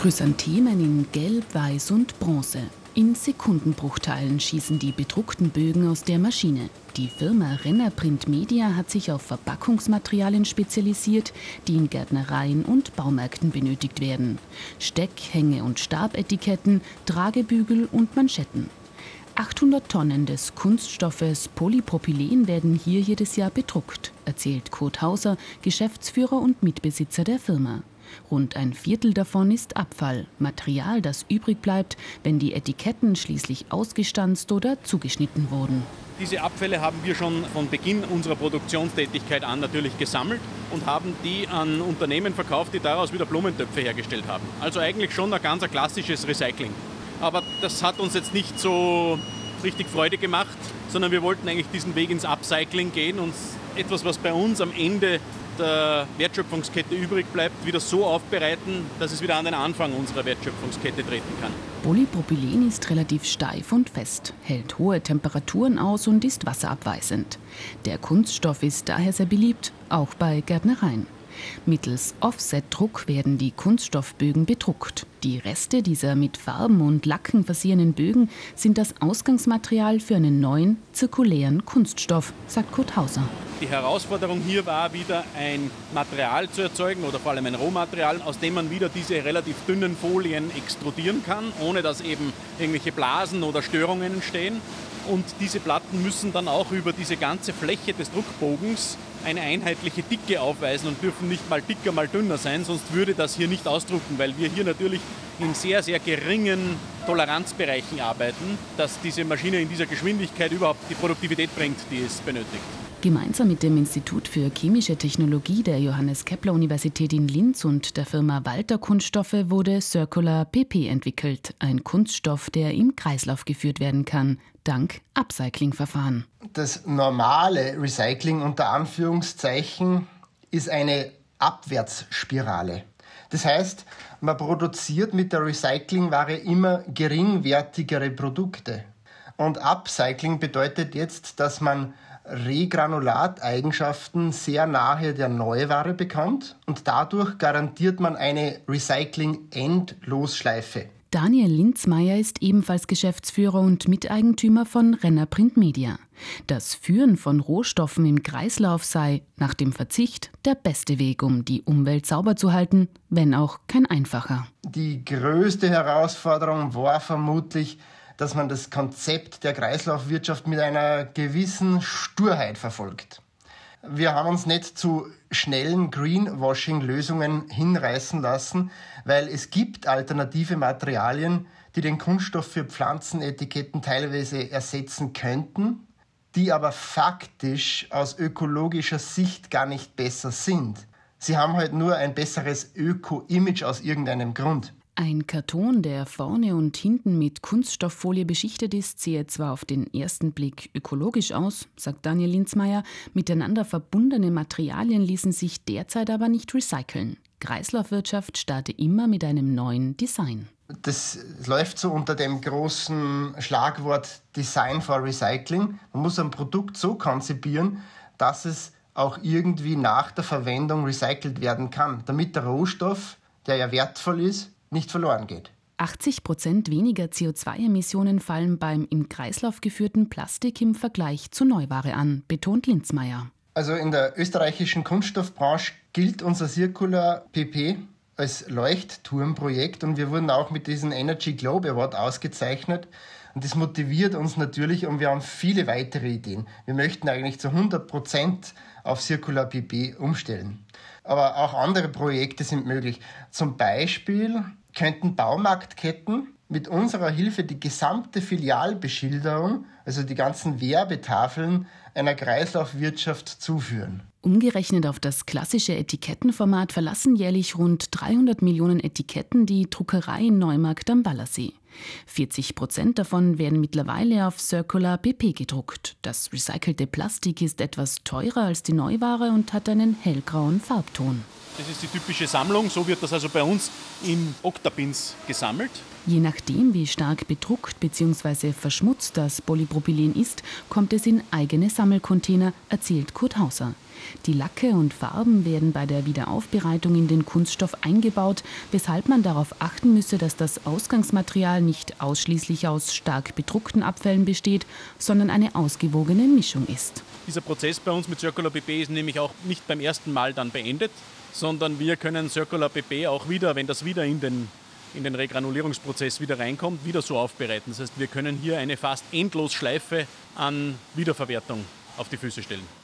Chrysanthemen in Gelb, Weiß und Bronze. In Sekundenbruchteilen schießen die bedruckten Bögen aus der Maschine. Die Firma Renner Print Media hat sich auf Verpackungsmaterialien spezialisiert, die in Gärtnereien und Baumärkten benötigt werden. Steck-, Hänge- und Stabetiketten, Tragebügel und Manschetten. 800 Tonnen des Kunststoffes Polypropylen werden hier jedes Jahr bedruckt, erzählt Kurt Hauser, Geschäftsführer und Mitbesitzer der Firma. Rund ein Viertel davon ist Abfall, Material, das übrig bleibt, wenn die Etiketten schließlich ausgestanzt oder zugeschnitten wurden. Diese Abfälle haben wir schon von Beginn unserer Produktionstätigkeit an natürlich gesammelt und haben die an Unternehmen verkauft, die daraus wieder Blumentöpfe hergestellt haben. Also eigentlich schon ein ganz klassisches Recycling. Aber das hat uns jetzt nicht so richtig Freude gemacht, sondern wir wollten eigentlich diesen Weg ins Upcycling gehen und etwas, was bei uns am Ende der Wertschöpfungskette übrig bleibt, wieder so aufbereiten, dass es wieder an den Anfang unserer Wertschöpfungskette treten kann. Polypropylen ist relativ steif und fest, hält hohe Temperaturen aus und ist wasserabweisend. Der Kunststoff ist daher sehr beliebt, auch bei Gärtnereien. Mittels Offsetdruck werden die Kunststoffbögen bedruckt. Die Reste dieser mit Farben und Lacken versehenen Bögen sind das Ausgangsmaterial für einen neuen, zirkulären Kunststoff, sagt Kurt Hauser. Die Herausforderung hier war wieder ein Material zu erzeugen oder vor allem ein Rohmaterial, aus dem man wieder diese relativ dünnen Folien extrudieren kann, ohne dass eben irgendwelche Blasen oder Störungen entstehen. Und diese Platten müssen dann auch über diese ganze Fläche des Druckbogens eine einheitliche Dicke aufweisen und dürfen nicht mal dicker, mal dünner sein, sonst würde das hier nicht ausdrucken, weil wir hier natürlich in sehr, sehr geringen Toleranzbereichen arbeiten, dass diese Maschine in dieser Geschwindigkeit überhaupt die Produktivität bringt, die es benötigt. Gemeinsam mit dem Institut für chemische Technologie der Johannes-Kepler-Universität in Linz und der Firma Walter Kunststoffe wurde Circular PP entwickelt, ein Kunststoff, der im Kreislauf geführt werden kann, dank Upcycling-Verfahren. Das normale Recycling unter Anführungszeichen ist eine Abwärtsspirale. Das heißt, man produziert mit der Recyclingware immer geringwertigere Produkte. Und Upcycling bedeutet jetzt, dass man Regranulateigenschaften sehr nahe der Neuware bekommt und dadurch garantiert man eine Recycling-Endlosschleife. Daniel Linzmeier ist ebenfalls Geschäftsführer und Miteigentümer von Renner Print Media. Das Führen von Rohstoffen im Kreislauf sei nach dem Verzicht der beste Weg, um die Umwelt sauber zu halten, wenn auch kein einfacher. Die größte Herausforderung war vermutlich, dass man das Konzept der Kreislaufwirtschaft mit einer gewissen Sturheit verfolgt. Wir haben uns nicht zu schnellen Greenwashing-Lösungen hinreißen lassen, weil es gibt alternative Materialien, die den Kunststoff für Pflanzenetiketten teilweise ersetzen könnten, die aber faktisch aus ökologischer Sicht gar nicht besser sind. Sie haben halt nur ein besseres Öko-Image aus irgendeinem Grund. Ein Karton, der vorne und hinten mit Kunststofffolie beschichtet ist, sehe zwar auf den ersten Blick ökologisch aus, sagt Daniel Linzmeier, miteinander verbundene Materialien ließen sich derzeit aber nicht recyceln. Kreislaufwirtschaft starte immer mit einem neuen Design. Das läuft so unter dem großen Schlagwort Design for Recycling. Man muss ein Produkt so konzipieren, dass es auch irgendwie nach der Verwendung recycelt werden kann, damit der Rohstoff, der ja wertvoll ist, nicht verloren geht. 80% weniger CO2-Emissionen fallen beim im Kreislauf geführten Plastik im Vergleich zu Neuware an, betont Linzmeier. Also in der österreichischen Kunststoffbranche gilt unser Circular PP als Leuchtturmprojekt und wir wurden auch mit diesem Energy Globe Award ausgezeichnet. Und das motiviert uns natürlich und wir haben viele weitere Ideen. Wir möchten eigentlich zu 100% auf Circular PP umstellen. Aber auch andere Projekte sind möglich. Zum Beispiel könnten Baumarktketten mit unserer Hilfe die gesamte Filialbeschilderung, also die ganzen Werbetafeln, einer Kreislaufwirtschaft zuführen. Umgerechnet auf das klassische Etikettenformat verlassen jährlich rund 300 Millionen Etiketten die Druckerei in Neumarkt am Wallersee. 40% davon werden mittlerweile auf Circular PP gedruckt. Das recycelte Plastik ist etwas teurer als die Neuware und hat einen hellgrauen Farbton. Das ist die typische Sammlung, so wird das also bei uns in Oktabins gesammelt. Je nachdem, wie stark bedruckt bzw. verschmutzt das Polypropylen ist, kommt es in eigene Sammelcontainer, erzählt Kurt Hauser. Die Lacke und Farben werden bei der Wiederaufbereitung in den Kunststoff eingebaut, weshalb man darauf achten müsse, dass das Ausgangsmaterial nicht ausschließlich aus stark bedruckten Abfällen besteht, sondern eine ausgewogene Mischung ist. Dieser Prozess bei uns mit Circular PP ist nämlich auch nicht beim ersten Mal dann beendet, sondern wir können Circular PP auch wieder, wenn das wieder in den Regranulierungsprozess wieder reinkommt, wieder so aufbereiten. Das heißt, wir können hier eine fast Endlosschleife an Wiederverwertung auf die Füße stellen.